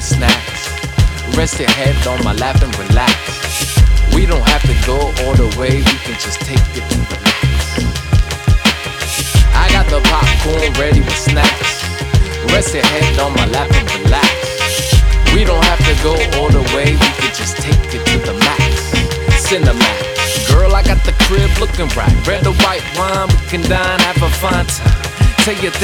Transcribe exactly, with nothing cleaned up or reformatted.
with snacks. Rest your head on my lap and relax. We don't have to go all the way, we can just take it to the max. I got the popcorn ready with snacks. Rest your head on my lap and relax. We don't have to go all the way, we can just take it to the max. Cinemax. Girl, I got the crib looking right. Red or white wine, we can dine, have a fine time. Tell you